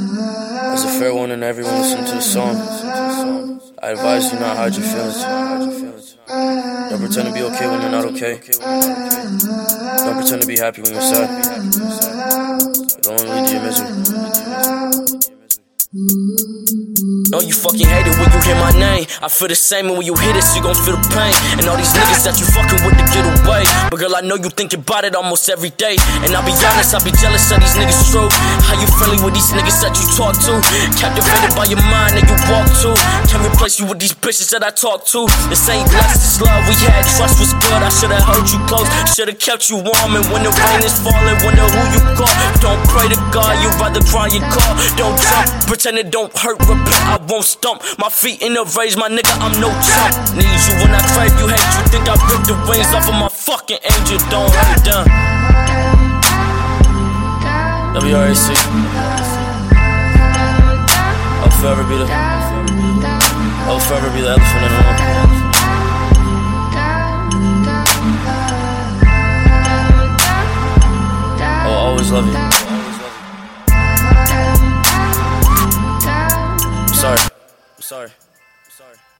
As a fair warning to everyone listening to the song, I advise you not hide your feelings. Don't pretend to be okay when you're not okay. Don't pretend to be happy when you're sad. It'll only lead to your misery. No, you fucking hate it when you hear my name. I feel the same, and when you hear this, you gon' feel the pain. And all these niggas that you fucking with to get away. But girl, I know you think about it almost every day. And I'll be honest, I'll be jealous of these niggas' true. How you friendly with these niggas that you talk to? Captivated by your mind that you walk to. Can't replace you with these bitches that I talk to. This ain't lust, this love we had. Trust was good, I should've held you close. Should've kept you warm, and when the rain is falling, wonder who you call. Don't pray to God, you'd rather cry your call. Don't jump, pretend it don't hurt, repent, I won't stump. My feet in the rage, my nigga, I'm no chump. Need you when I crave, you hate. You think I ripped the wings off of my fucking angel? Don't hurt them. WRAC. I'll forever be the elephant in the room. I'll always love you. I'm sorry.